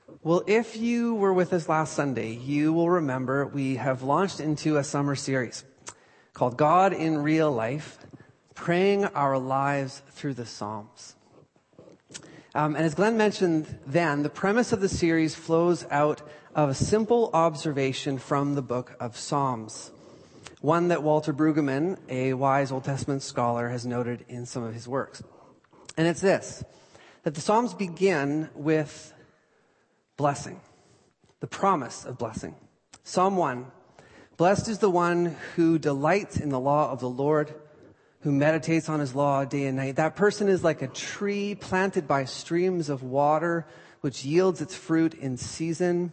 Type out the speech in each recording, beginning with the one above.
Well, if you were with us last Sunday, you will remember we have launched into a summer series called God in Real Life, Praying Our Lives Through the Psalms. And as Glenn mentioned then, the premise of the series flows out of a simple observation from the book of Psalms, one that Walter Brueggemann, a wise Old Testament scholar, has noted in some of his works. And it's this, that the Psalms begin with blessing, the promise of blessing. Psalm 1, blessed is the one who delights in the law of the Lord, who meditates on his law day and night. That person is like a tree planted by streams of water, which yields its fruit in season,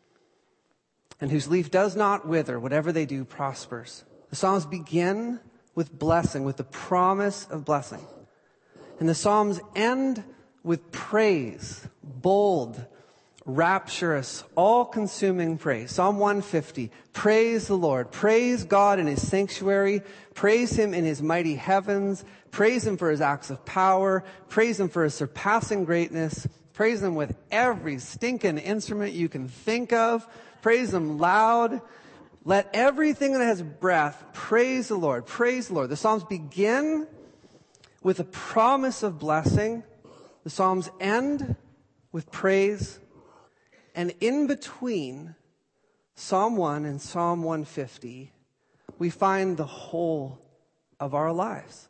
and whose leaf does not wither. Whatever they do prospers. The Psalms begin with blessing, with the promise of blessing. And the Psalms end with praise, bold, rapturous, all-consuming praise. Psalm 150, praise the Lord. Praise God in his sanctuary. Praise him in his mighty heavens. Praise him for his acts of power. Praise him for his surpassing greatness. Praise him with every stinking instrument you can think of. Praise him loud. Let everything that has breath praise the Lord. Praise the Lord. The Psalms begin with a promise of blessing. The Psalms end with praise. And in between Psalm 1 and Psalm 150, we find the whole of our lives.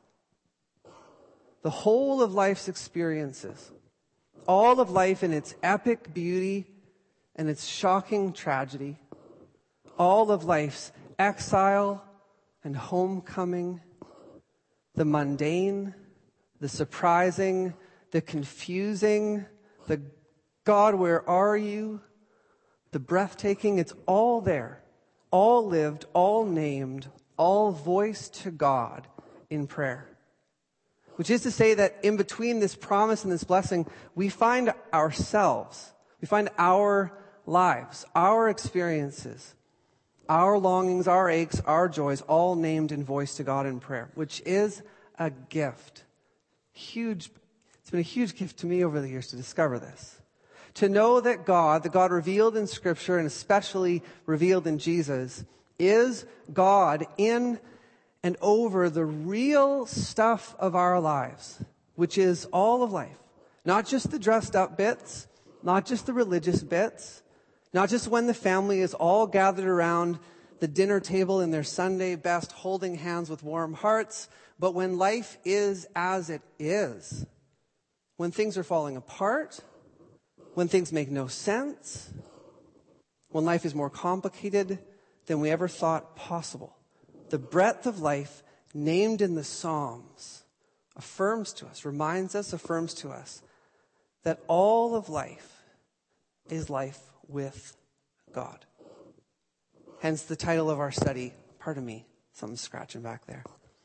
The whole of life's experiences. All of life in its epic beauty and its shocking tragedy. All of life's exile and homecoming. The mundane, the surprising, the confusing, the God, where are you? The breathtaking, it's all there. All lived, all named, all voiced to God in prayer. Which is to say that in between this promise and this blessing, we find ourselves. We find our lives, our experiences, our longings, our aches, our joys, all named and voiced to God in prayer. Which is a gift. Huge. It's been a huge gift to me over the years to discover this. To know that God, the God revealed in Scripture and especially revealed in Jesus, is God in and over the real stuff of our lives, which is all of life. Not just the dressed up bits, not just the religious bits, not just when the family is all gathered around the dinner table in their Sunday best, holding hands with warm hearts, but when life is as it is. When things are falling apart, when things make no sense, when life is more complicated than we ever thought possible. The breadth of life named in the Psalms affirms to us, affirms to us that all of life is life with God. Hence the title of our study, pardon me, something's scratching back there.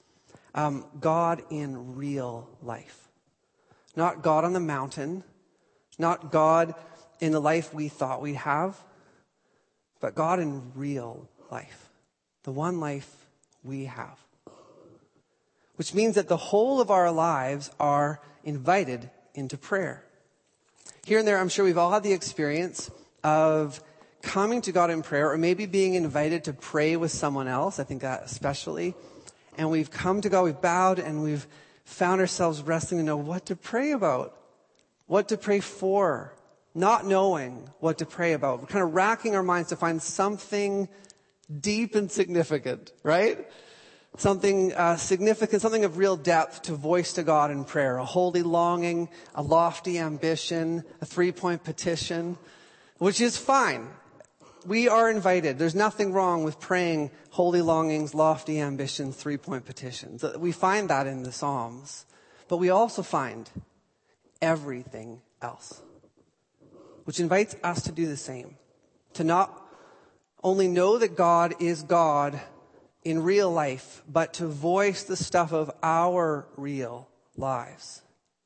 God in real life. Not God on the mountain, not God in the life we thought we'd have, but God in real life. The one life we have. Which means that the whole of our lives are invited into prayer. Here and there, I'm sure we've all had the experience of coming to God in prayer, or maybe being invited to pray with someone else. I think that especially. And we've come to God, we've bowed, and we've found ourselves wrestling to know what to pray about. What to pray for, not knowing what to pray about. We're kind of racking our minds to find something deep and significant, right? Something significant, something of real depth to voice to God in prayer. A holy longing, a lofty ambition, a 3-point petition, which is fine. We are invited. There's nothing wrong with praying holy longings, lofty ambitions, 3-point petitions. We find that in the Psalms. But we also find everything else, which invites us to do the same, to not only know that God is God in real life, but to voice the stuff of our real lives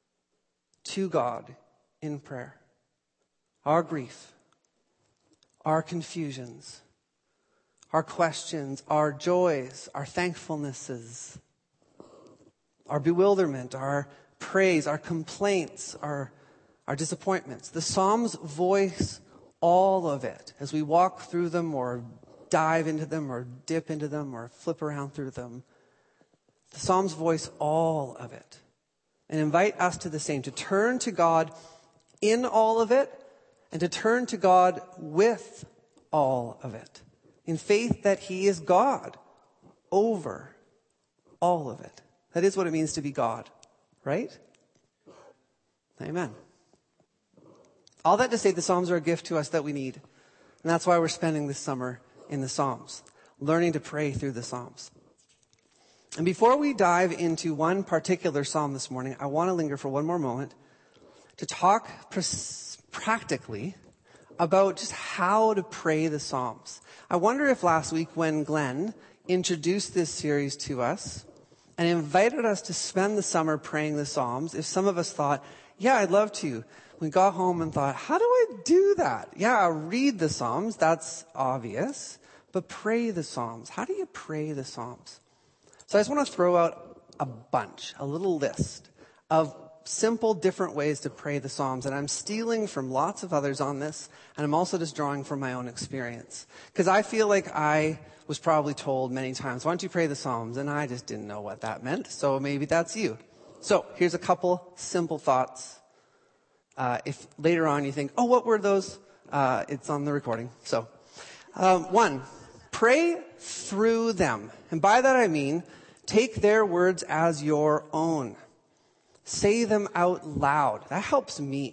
to God in prayer. Our grief, our confusions, our questions, our joys, our thankfulnesses, our bewilderment, our praise, our complaints, our our disappointments. The Psalms voice all of it as we walk through them or dive into them or dip into them or flip around through them. The Psalms voice all of it and invite us to the same, to turn to God in all of it and to turn to God with all of it, in faith that he is God over all of it. That is what it means to be God, right? Amen. All that to say, the Psalms are a gift to us that we need. And that's why we're spending this summer in the Psalms, learning to pray through the Psalms. And before we dive into one particular Psalm this morning, I want to linger for one more moment to talk practically about just how to pray the Psalms. I wonder if last week when Glenn introduced this series to us and invited us to spend the summer praying the Psalms, if some of us thought, yeah, I'd love to. We got home and thought, how do I do that? Yeah, read the Psalms, that's obvious, but pray the Psalms. How do you pray the Psalms? So I just want to throw out a little list of simple, different ways to pray the Psalms. And I'm stealing from lots of others on this, and I'm also just drawing from my own experience. Because I feel like I was probably told many times, why don't you pray the Psalms? And I just didn't know what that meant, so maybe that's you. So here's a couple simple thoughts. If later on you think, oh, what were those? It's on the recording. So, 1, pray through them. And by that I mean, take their words as your own. Say them out loud. That helps me.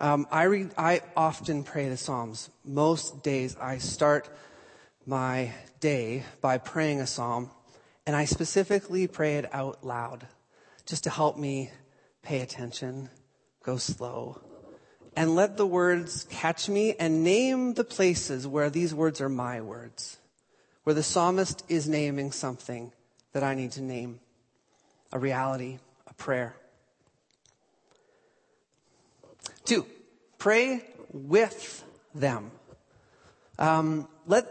I often pray the Psalms. Most days I start my day by praying a Psalm, and I specifically pray it out loud, just to help me pay attention, go slow, and let the words catch me and name the places where these words are my words, where the psalmist is naming something that I need to name, a reality, a prayer. 2, pray with them. Let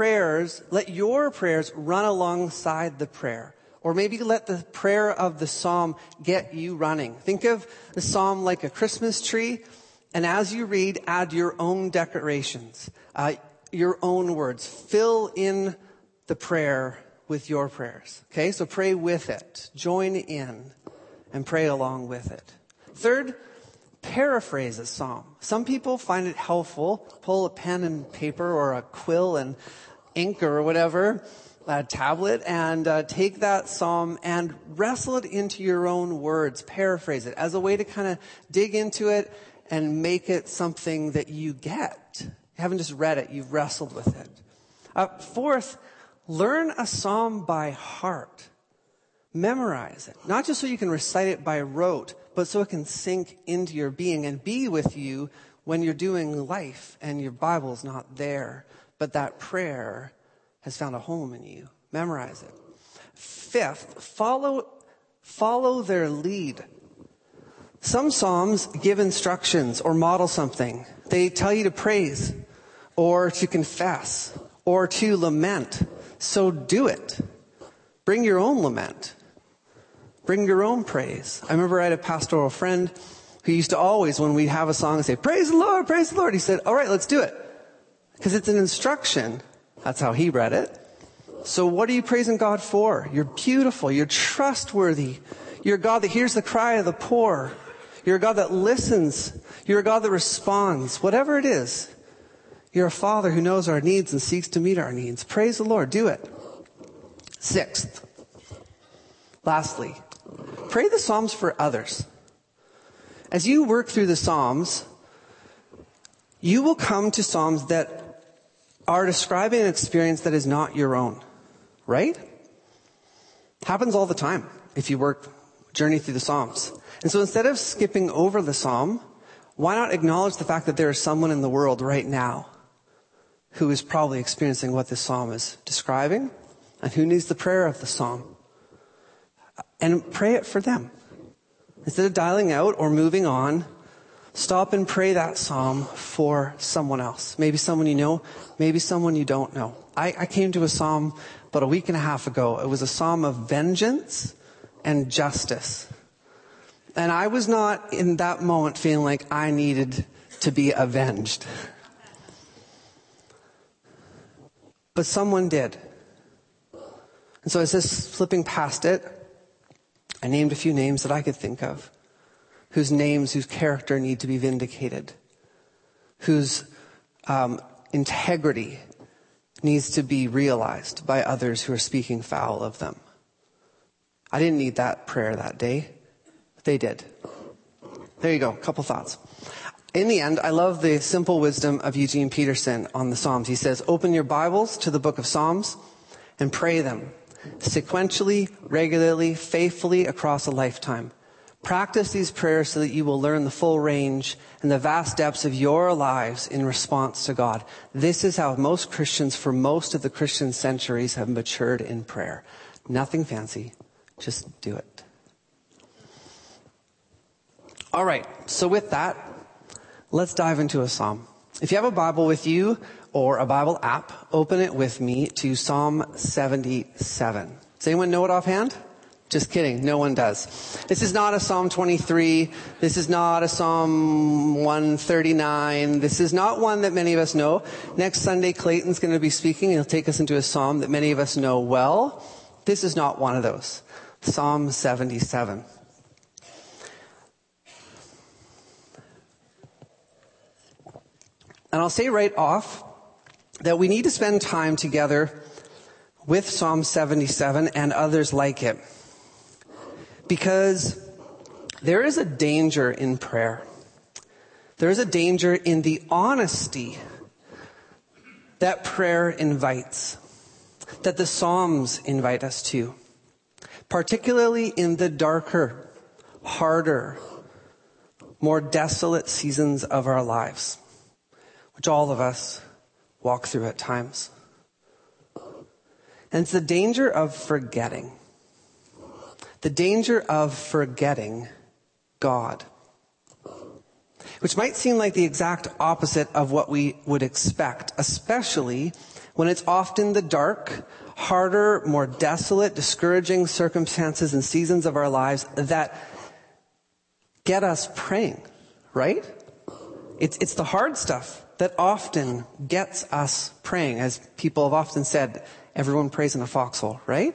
your prayers run alongside the prayer. Or maybe let the prayer of the psalm get you running. Think of the psalm like a Christmas tree, and as you read, add your own decorations, your own words. Fill in the prayer with your prayers. Okay, so pray with it. Join in and pray along with it. 3rd, paraphrase a psalm. Some people find it helpful. Pull a pen and paper or a quill and ink or whatever, a tablet, and take that psalm and wrestle it into your own words. Paraphrase it as a way to kind of dig into it and make it something that you get. You haven't just read it, you've wrestled with it. 4th, learn a psalm by heart. Memorize it. Not just so you can recite it by rote, but so it can sink into your being and be with you when you're doing life and your Bible's not there, but that prayer has found a home in you. Memorize it. 5th, follow their lead. Some psalms give instructions or model something. They tell you to praise or to confess or to lament. So do it. Bring your own lament. Bring your own praise. I remember I had a pastoral friend who used to always, when we'd have a song, say, praise the Lord, praise the Lord. He said, all right, let's do it. Because it's an instruction. That's how he read it. So what are you praising God for? You're beautiful. You're trustworthy. You're a God that hears the cry of the poor. You're a God that listens. You're a God that responds. Whatever it is, you're a Father who knows our needs and seeks to meet our needs. Praise the Lord. Do it. 6th, lastly, pray the Psalms for others. As you work through the Psalms, you will come to Psalms that are describing an experience that is not your own, right? Happens all the time if you journey through the Psalms. And so instead of skipping over the Psalm, why not acknowledge the fact that there is someone in the world right now who is probably experiencing what this Psalm is describing and who needs the prayer of the Psalm? And pray it for them. Instead of dialing out or moving on, stop and pray that psalm for someone else. Maybe someone you know, maybe someone you don't know. I came to a psalm about a week and a half ago. It was a psalm of vengeance and justice. And I was not in that moment feeling like I needed to be avenged. But someone did. And so as I was flipping past it, I named a few names that I could think of, whose character need to be vindicated, whose integrity needs to be realized by others who are speaking foul of them. I didn't need that prayer that day. They did. There you go, a couple thoughts. In the end, I love the simple wisdom of Eugene Peterson on the Psalms. He says, open your Bibles to the book of Psalms and pray them sequentially, regularly, faithfully across a lifetime. Practice these prayers so that you will learn the full range and the vast depths of your lives in response to God. This is how most Christians for most of the Christian centuries have matured in prayer. Nothing fancy. Just do it. All right. So with that, let's dive into a psalm. If you have a Bible with you or a Bible app, open it with me to Psalm 77. Does anyone know it offhand? Just kidding. No one does. This is not a Psalm 23. This is not a Psalm 139. This is not one that many of us know. Next Sunday, Clayton's going to be speaking. He'll take us into a psalm that many of us know well. This is not one of those. Psalm 77. And I'll say right off that we need to spend time together with Psalm 77 and others like it. Because there is a danger in prayer. There is a danger in the honesty that prayer invites, that the Psalms invite us to, particularly in the darker, harder, more desolate seasons of our lives, which all of us walk through at times. And it's the danger of forgetting. The danger of forgetting God. Which might seem like the exact opposite of what we would expect, especially when it's often the dark, harder, more desolate, discouraging circumstances and seasons of our lives that get us praying, right? It's the hard stuff that often gets us praying. As people have often said, everyone prays in a foxhole, right?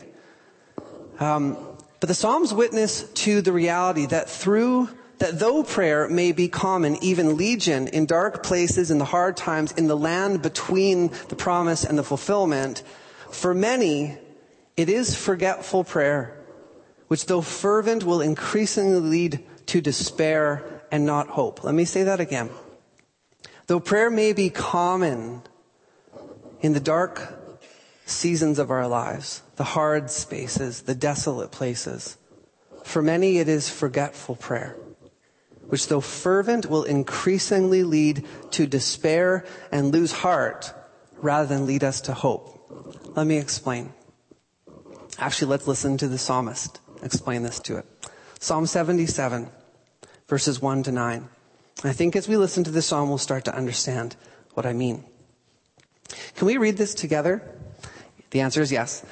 But the Psalms witness to the reality that though prayer may be common, even legion, in dark places, in the hard times, in the land between the promise and the fulfillment, for many, it is forgetful prayer, which though fervent will increasingly lead to despair and not hope. Let me say that again. Though prayer may be common in the dark seasons of our lives, the hard spaces, the desolate places, for many it is forgetful prayer, which though fervent will increasingly lead to despair and lose heart rather than lead us to hope. Let me explain. Actually, let's listen to the psalmist explain this to it. Psalm 77, verses 1 to 9. I think as we listen to this psalm, we'll start to understand what I mean. Can we read this together? The answer is yes.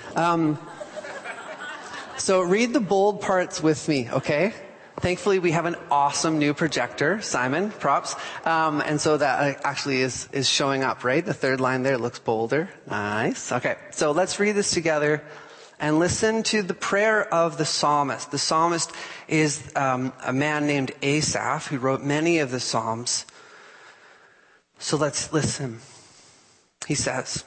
So read the bold parts with me, okay? Thankfully, we have an awesome new projector. Simon, props. And so that actually is showing up, right? The third line there looks bolder. Nice. Okay, so let's read this together and listen to the prayer of the psalmist. The psalmist is a man named Asaph who wrote many of the psalms. So let's listen. He says,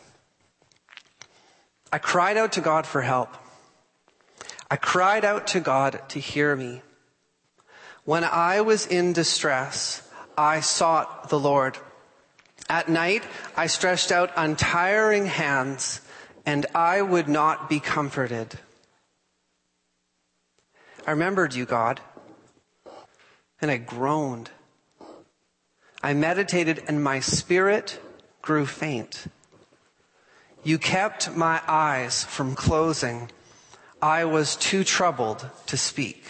I cried out to God for help. I cried out to God to hear me. When I was in distress, I sought the Lord. At night, I stretched out untiring hands, and I would not be comforted. I remembered you, God, and I groaned. I meditated, and my spirit grew faint. You kept my eyes from closing. I was too troubled to speak.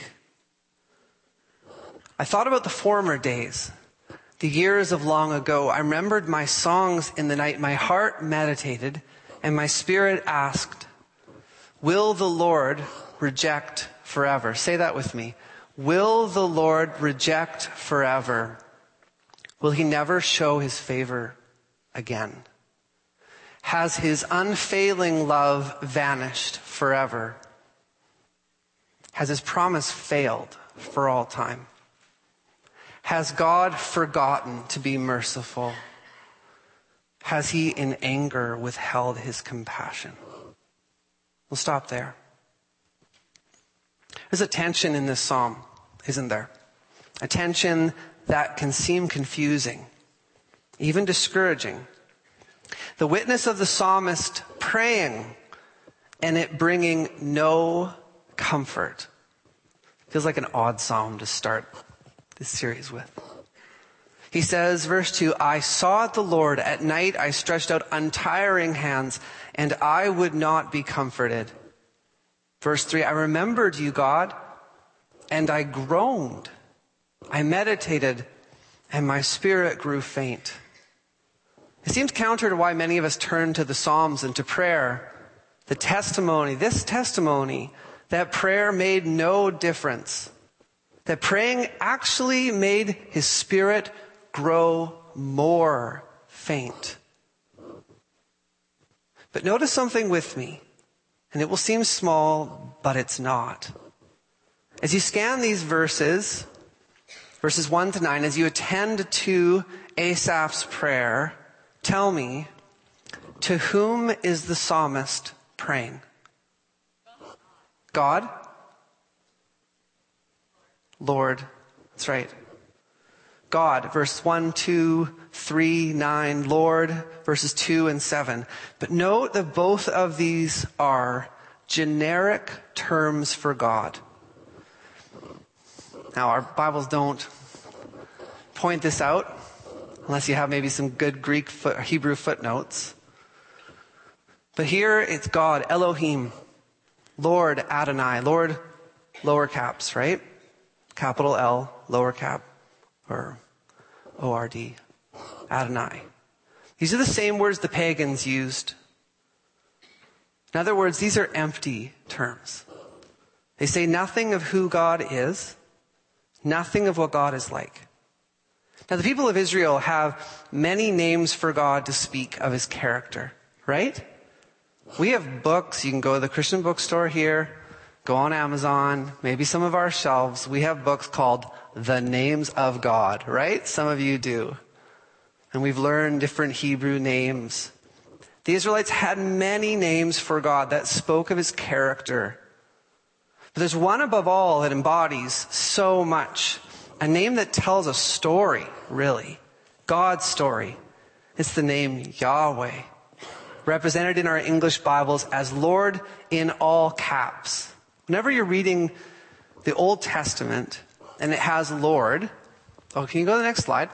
I thought about the former days, the years of long ago. I remembered my songs in the night. My heart meditated, and my spirit asked, will the Lord reject forever? Say that with me. Will the Lord reject forever? Will he never show his favor again? Has his unfailing love vanished forever? Has his promise failed for all time? Has God forgotten to be merciful? Has he in anger withheld his compassion? We'll stop there. There's a tension in this psalm, isn't there? A tension that can seem confusing, even discouraging. The witness of the psalmist praying and it bringing no comfort. Feels like an odd psalm to start this series with. He says, verse 2, I sought the Lord at night. I stretched out untiring hands and I would not be comforted. Verse 3, I remembered you, God, and I groaned. I meditated and my spirit grew faint. It seems counter to why many of us turn to the Psalms and to prayer. This testimony that prayer made no difference. That praying actually made his spirit grow more faint. But notice something with me, and it will seem small, but it's not. As you scan these verses 1 to 9, as you attend to Asaph's prayer, tell me, to whom is the psalmist praying? God? Lord. That's right. God, verse 1, 2, 3, 9, Lord, verses 2 and 7. But note that both of these are generic terms for God. Now, our Bibles don't point this out, unless you have maybe some good Hebrew footnotes. But here it's God, Elohim, Lord, Adonai, Lord, lower caps, right? Capital L, lower cap, or O-R-D, Adonai. These are the same words the pagans used. In other words, these are empty terms. They say nothing of who God is, nothing of what God is like. Now, the people of Israel have many names for God to speak of his character, right? We have books. You can go to the Christian bookstore here, go on Amazon, maybe some of our shelves. We have books called The Names of God, right? Some of you do. And we've learned different Hebrew names. The Israelites had many names for God that spoke of his character. But there's one above all that embodies so much. A name that tells a story, really. God's story. It's the name Yahweh. Represented in our English Bibles as Lord in all caps. Whenever you're reading the Old Testament and it has Lord. Oh, can you go to the next slide?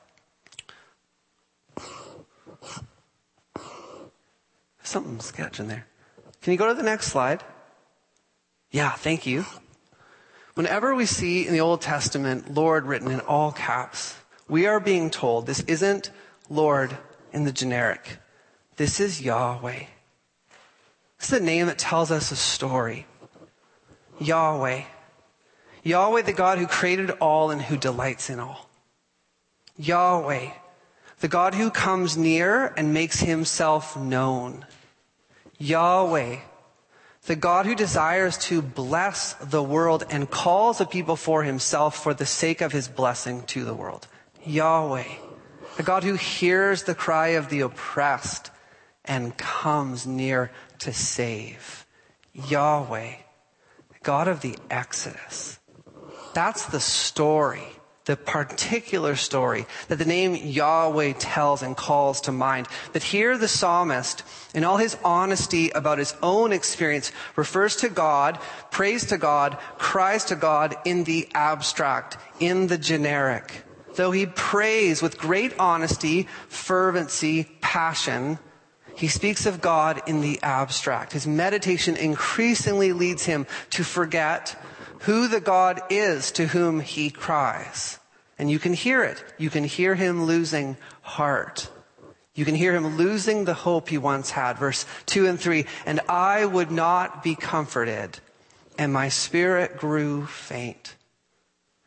Something sketching there. Can you go to the next slide? Yeah, thank you. Whenever we see in the Old Testament Lord written in all caps, we are being told this isn't Lord in the generic. This is Yahweh. This is a name that tells us a story. Yahweh. Yahweh, the God who created all and who delights in all. Yahweh, the God who comes near and makes himself known. Yahweh, the God who desires to bless the world and calls a people for himself for the sake of his blessing to the world. Yahweh, the God who hears the cry of the oppressed and comes near to save. Yahweh, God of the Exodus. That's the story, the particular story that the name Yahweh tells and calls to mind. But here the psalmist, in all his honesty about his own experience, refers to God, prays to God, cries to God in the abstract, in the generic. Though he prays with great honesty, fervency, passion, he speaks of God in the abstract. His meditation increasingly leads him to forget who the God is to whom he cries. And you can hear it. You can hear him losing heart. You can hear him losing the hope he once had. Verse 2 and 3, and I would not be comforted, and my spirit grew faint.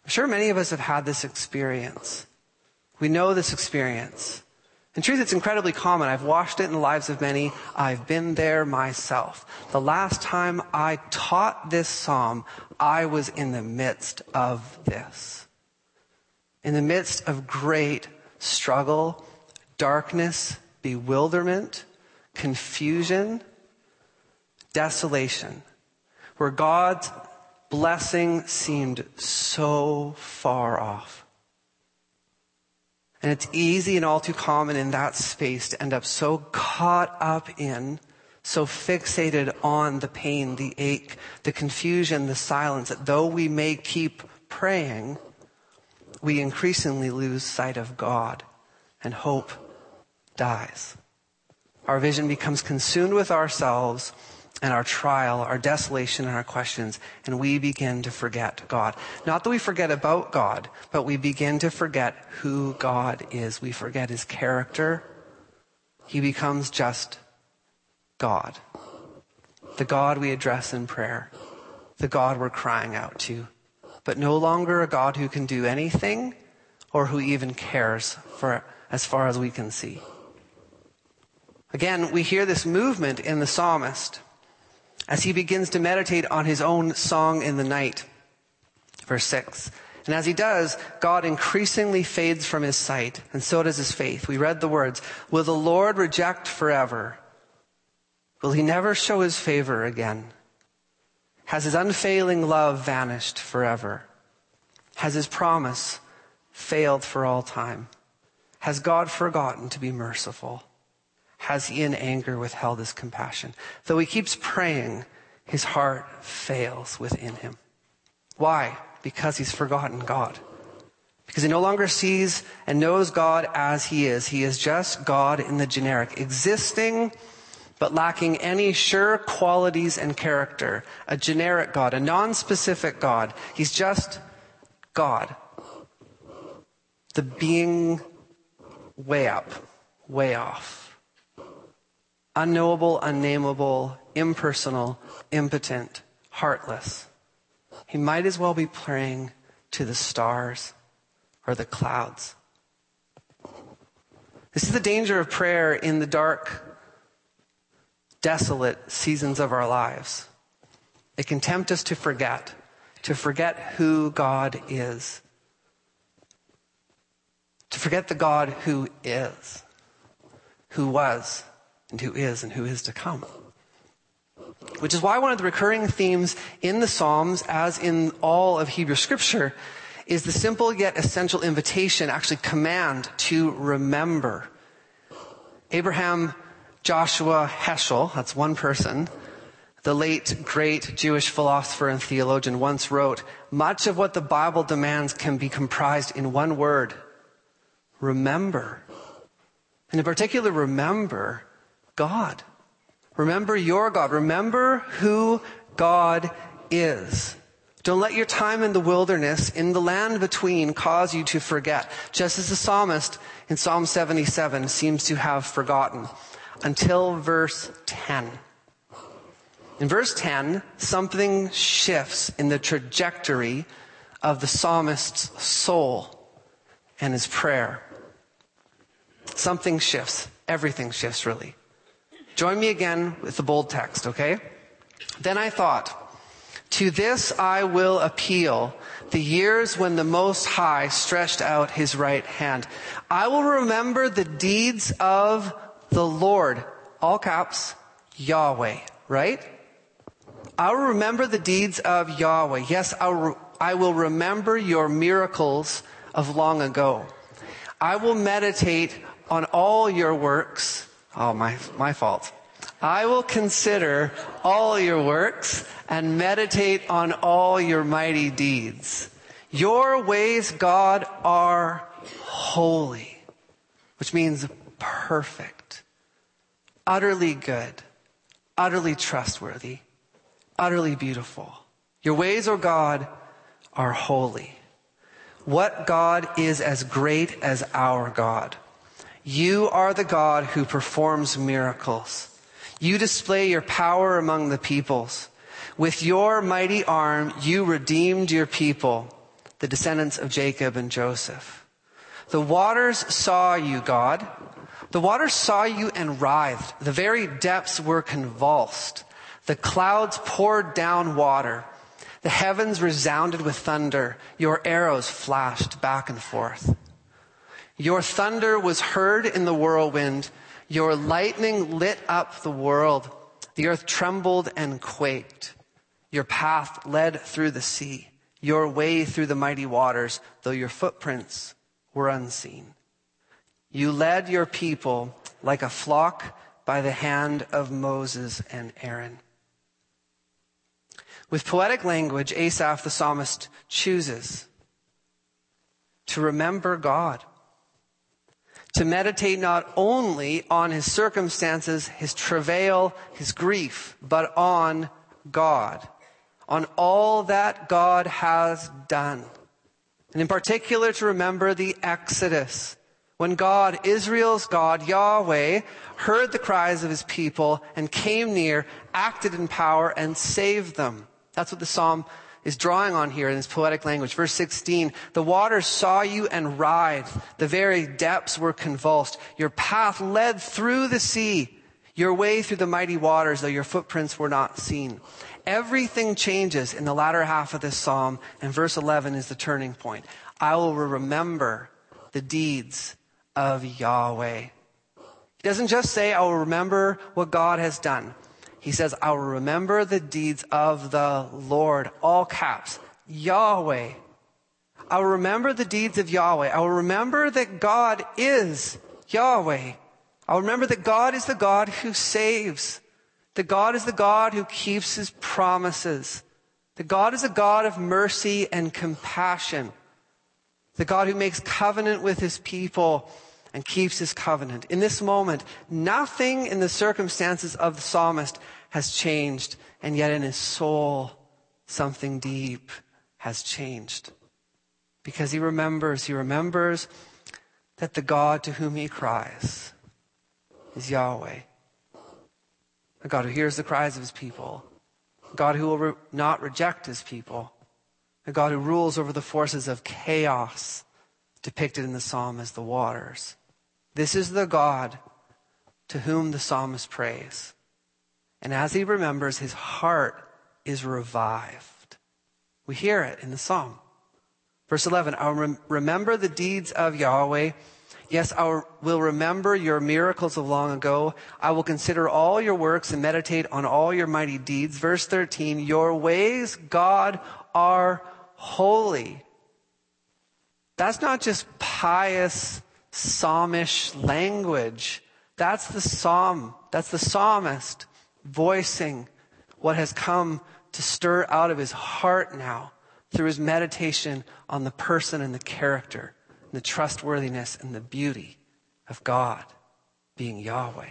I'm sure many of us have had this experience. We know this experience. In truth, it's incredibly common. I've watched it in the lives of many. I've been there myself. The last time I taught this psalm, I was in the midst of this. In the midst of great struggle, darkness, bewilderment, confusion, desolation, where God's blessing seemed so far off. And it's easy and all too common in that space to end up so caught up in, so fixated on the pain, the ache, the confusion, the silence, that though we may keep praying, we increasingly lose sight of God and hope dies. Our vision becomes consumed with ourselves and our trial, our desolation, and our questions, and we begin to forget God. Not that we forget about God, but we begin to forget who God is. We forget his character. He becomes just God. The God we address in prayer. The God we're crying out to. But no longer a God who can do anything or who even cares for as far as we can see. Again, we hear this movement in the psalmist as he begins to meditate on his own song in the night. Verse 6. And as he does, God increasingly fades from his sight, and so does his faith. We read the words, will the Lord reject forever? Will he never show his favor again? Has his unfailing love vanished forever? Has his promise failed for all time? Has God forgotten to be merciful? Has he in anger withheld his compassion? Though he keeps praying, his heart fails within him. Why? Because he's forgotten God. Because he no longer sees and knows God as he is. He is just God in the generic, existing but lacking any sure qualities and character. A generic God, a non-specific God. He's just God. The being way up, way off. Unknowable, unnameable, impersonal, impotent, heartless. He might as well be praying to the stars or the clouds. This is the danger of prayer in the dark, desolate seasons of our lives. It can tempt us to forget who God is. To forget the God who is, who was, and who is to come. Which is why one of the recurring themes in the Psalms, as in all of Hebrew Scripture, is the simple yet essential invitation, actually command, to remember. Abraham Joshua Heschel, that's one person, the late great Jewish philosopher and theologian, once wrote, much of what the Bible demands can be comprised in one word: remember. And in particular, remember God. Remember your God. Remember who God is. Don't let your time in the wilderness, in the land between, cause you to forget, just as the psalmist in Psalm 77 seems to have forgotten, until verse 10. In verse 10, something shifts in the trajectory of the psalmist's soul and his prayer. Something shifts. Everything shifts, really. Join me again with the bold text, okay? Then I thought, to this I will appeal, the years when the Most High stretched out his right hand. I will remember the deeds of the Lord. All caps, Yahweh, right? I will remember the deeds of Yahweh. Yes, I will remember your miracles of long ago. I will meditate on all your works. Oh, my fault. I will consider all your works and meditate on all your mighty deeds. Your ways, God, are holy, which means perfect, utterly good, utterly trustworthy, utterly beautiful. Your ways, O God, are holy. What God is as great as our God? You are the God who performs miracles. You display your power among the peoples. With your mighty arm, you redeemed your people the descendants of Jacob and Joseph. The waters saw you, God. The waters saw you and writhed. The very depths were convulsed. The clouds poured down water. The heavens resounded with thunder. Your arrows flashed back and forth. Your thunder was heard in the whirlwind. Your lightning lit up the world. The earth trembled and quaked. Your path led through the sea, your way through the mighty waters, though your footprints were unseen. You led your people like a flock by the hand of Moses and Aaron. With poetic language, Asaph the psalmist chooses to remember God, to meditate not only on his circumstances, his travail, his grief, but on God, on all that God has done. And in particular, to remember the Exodus, when God, Israel's God, Yahweh, heard the cries of his people and came near, acted in power, and saved them. That's what the psalm is drawing on here in this poetic language. Verse 16, the waters saw you and writhed. The very depths were convulsed. Your path led through the sea, your way through the mighty waters, though your footprints were not seen. Everything changes in the latter half of this psalm, and verse 11 is the turning point. I will remember the deeds of Yahweh. He doesn't just say, I will remember what God has done. He says, I will remember the deeds of the Lord, all caps, Yahweh. I will remember the deeds of Yahweh. I will remember that God is Yahweh. I will remember that God is the God who saves. That God is the God who keeps his promises. That God is a God of mercy and compassion. The God who makes covenant with his people and keeps his covenant. In this moment, nothing in the circumstances of the psalmist has changed, and yet in his soul, something deep has changed. Because he remembers that the God to whom he cries is Yahweh. A God who hears the cries of his people. A God who will not reject his people. A God who rules over the forces of chaos depicted in the psalm as the waters. This is the God to whom the psalmist prays. And as he remembers, his heart is revived. We hear it in the psalm. Verse 11, I will remember the deeds of Yahweh. Yes, I will remember your miracles of long ago. I will consider all your works and meditate on all your mighty deeds. Verse 13, your ways, God, are holy. That's not just pious, psalmish language. That's the psalm. That's the psalmist voicing what has come to stir out of his heart now through his meditation on the person and the character and the trustworthiness and the beauty of God being Yahweh.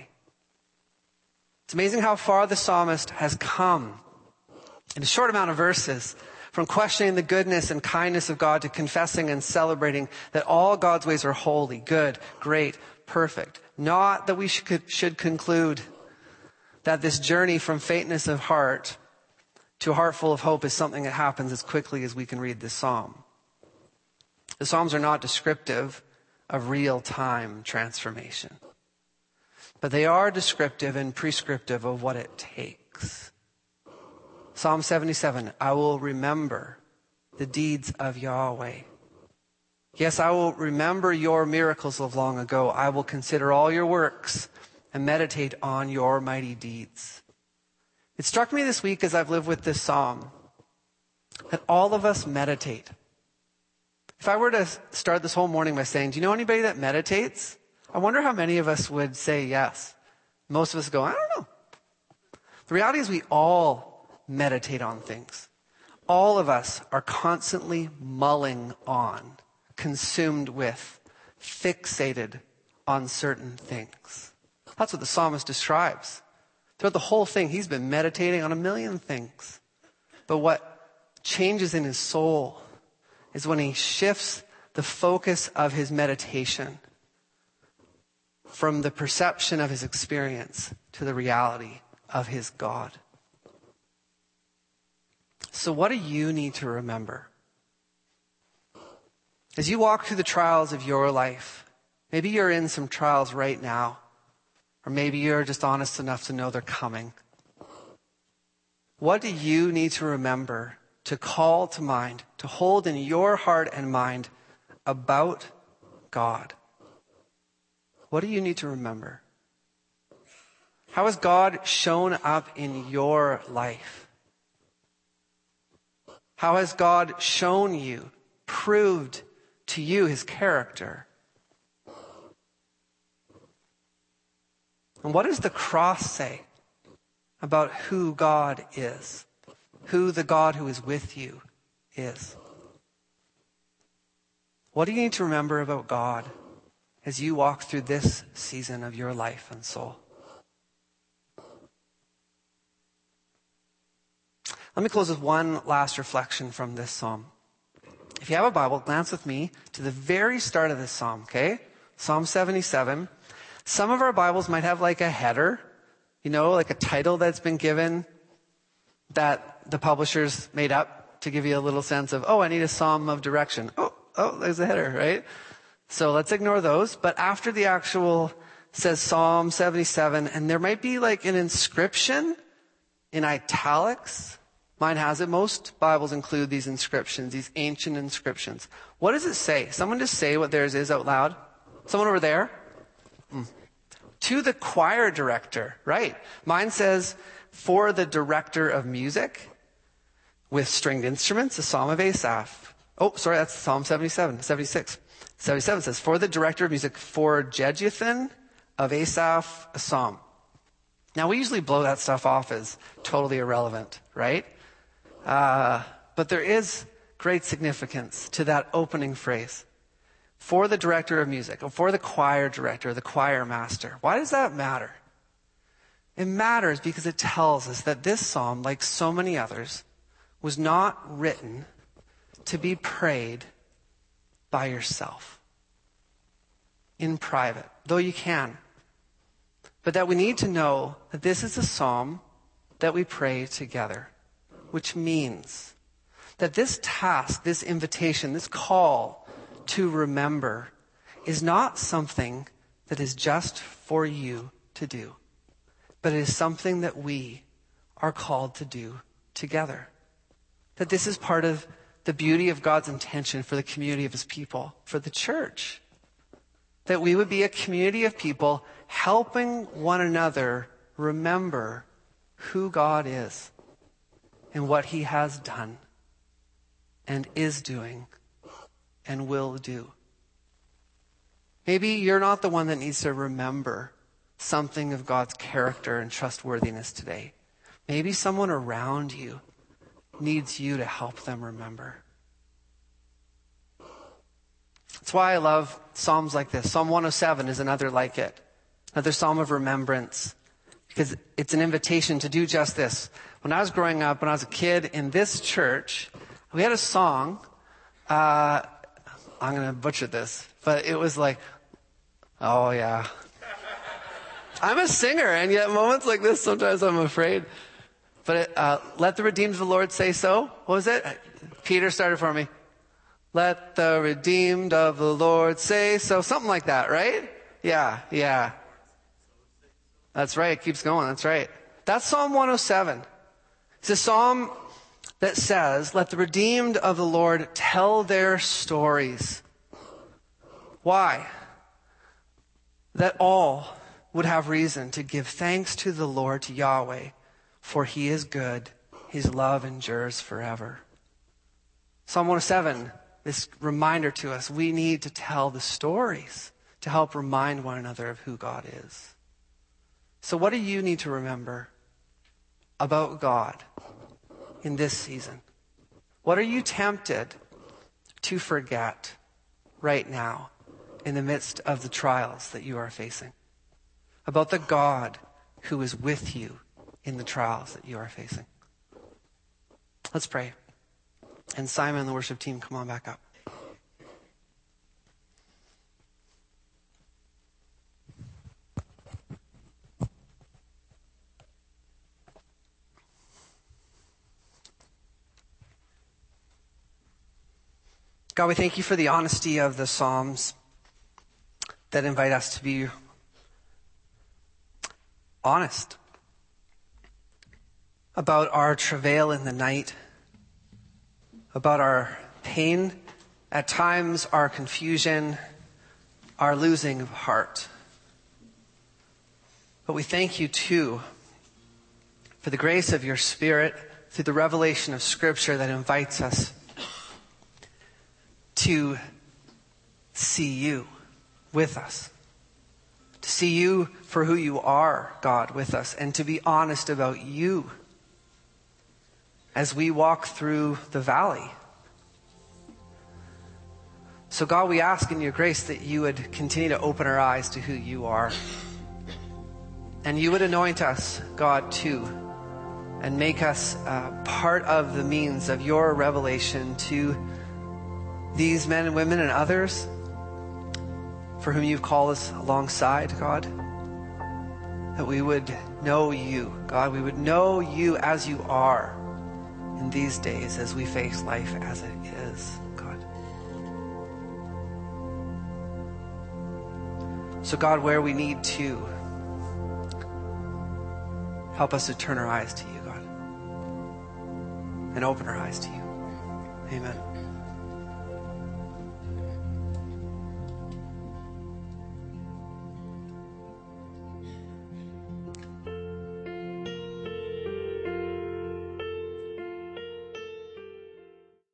It's amazing how far the psalmist has come in a short amount of verses, from questioning the goodness and kindness of God to confessing and celebrating that all God's ways are holy, good, great, perfect. Not that we should conclude that this journey from faintness of heart to a heart full of hope is something that happens as quickly as we can read this psalm. The Psalms are not descriptive of real-time transformation, but they are descriptive and prescriptive of what it takes. Psalm 77, I will remember the deeds of Yahweh. Yes, I will remember your miracles of long ago. I will consider all your works and meditate on your mighty deeds. It struck me this week as I've lived with this psalm that all of us meditate. If I were to start this whole morning by saying, do you know anybody that meditates? I wonder how many of us would say yes. Most of us go, I don't know. The reality is we all meditate on things. All of us are constantly mulling on, consumed with, fixated on certain things. That's what the psalmist describes. Throughout the whole thing, he's been meditating on a million things. But what changes in his soul is when he shifts the focus of his meditation from the perception of his experience to the reality of his God. So what do you need to remember? As you walk through the trials of your life, maybe you're in some trials right now, or maybe you're just honest enough to know they're coming. What do you need to remember, to call to mind, to hold in your heart and mind about God? What do you need to remember? How has God shown up in your life? How has God shown you, proved to you his character? And what does the cross say about who God is? Who the God who is with you is? What do you need to remember about God as you walk through this season of your life and soul? Let me close with one last reflection from this psalm. If you have a Bible, glance with me to the very start of this psalm, okay? Psalm 77. Some of our Bibles might have like a header, like a title that's been given that the publishers made up to give you a little sense of, I need a psalm of direction. Oh, there's a header, right? So let's ignore those. But after the actual says Psalm 77, and there might be like an inscription in italics. Mine has it. Most Bibles include these inscriptions, these ancient inscriptions. What does it say? Someone just say what theirs is out loud. Someone over there? To the choir director, right? Mine says, for the director of music with stringed instruments, a psalm of Asaph. Oh, sorry, that's Psalm 77, 76. 77 says, for the director of music, for Jeduthun of Asaph, a psalm. Now, we usually blow that stuff off as totally irrelevant, right? But there is great significance to that opening phrase. For the director of music, or for the choir director, the choir master. Why does that matter? It matters because it tells us that this psalm, like so many others, was not written to be prayed by yourself in private, though you can. But that we need to know that this is a psalm that we pray together, which means that this task, this invitation, this call to remember is not something that is just for you to do, but it is something that we are called to do together. That this is part of the beauty of God's intention for the community of his people, for the church. That we would be a community of people helping one another remember who God is and what he has done and is doing and will do. Maybe you're not the one that needs to remember something of God's character and trustworthiness today. Maybe someone around you needs you to help them remember. That's why I love psalms like this. Psalm 107 is another like it. Another psalm of remembrance. Because it's an invitation to do just this. When I was growing up, when I was a kid in this church, we had a song. I'm going to butcher this, but it was like, oh yeah. I'm a singer, and yet moments like this, sometimes I'm afraid. But let the redeemed of the Lord say so. What was it? Peter started for me. Let the redeemed of the Lord say so. Something like that, right? Yeah. That's right. It keeps going. That's right. That's Psalm 107. It's a psalm that says, let the redeemed of the Lord tell their stories. Why? That all would have reason to give thanks to the Lord, to Yahweh, for he is good. His love endures forever. Psalm 107, this reminder to us, we need to tell the stories to help remind one another of who God is. So what do you need to remember about God in this season? What are you tempted to forget right now in the midst of the trials that you are facing? About the God who is with you in the trials that you are facing. Let's pray. And Simon and the worship team, come on back up. God, we thank you for the honesty of the Psalms that invite us to be honest about our travail in the night, about our pain, at times our confusion, our losing of heart. But we thank you too for the grace of your Spirit through the revelation of Scripture that invites us to see you with us, to see you for who you are, God, with us, and to be honest about you as we walk through the valley. So God, we ask in your grace that you would continue to open our eyes to who you are. And you would anoint us, God, too, and make us part of the means of your revelation to these men and women and others for whom you've called us alongside, God. That we would know you, God. We would know you as you are in these days as we face life as it is, God. So God, where we need to, help us to turn our eyes to you, God, and open our eyes to you. Amen.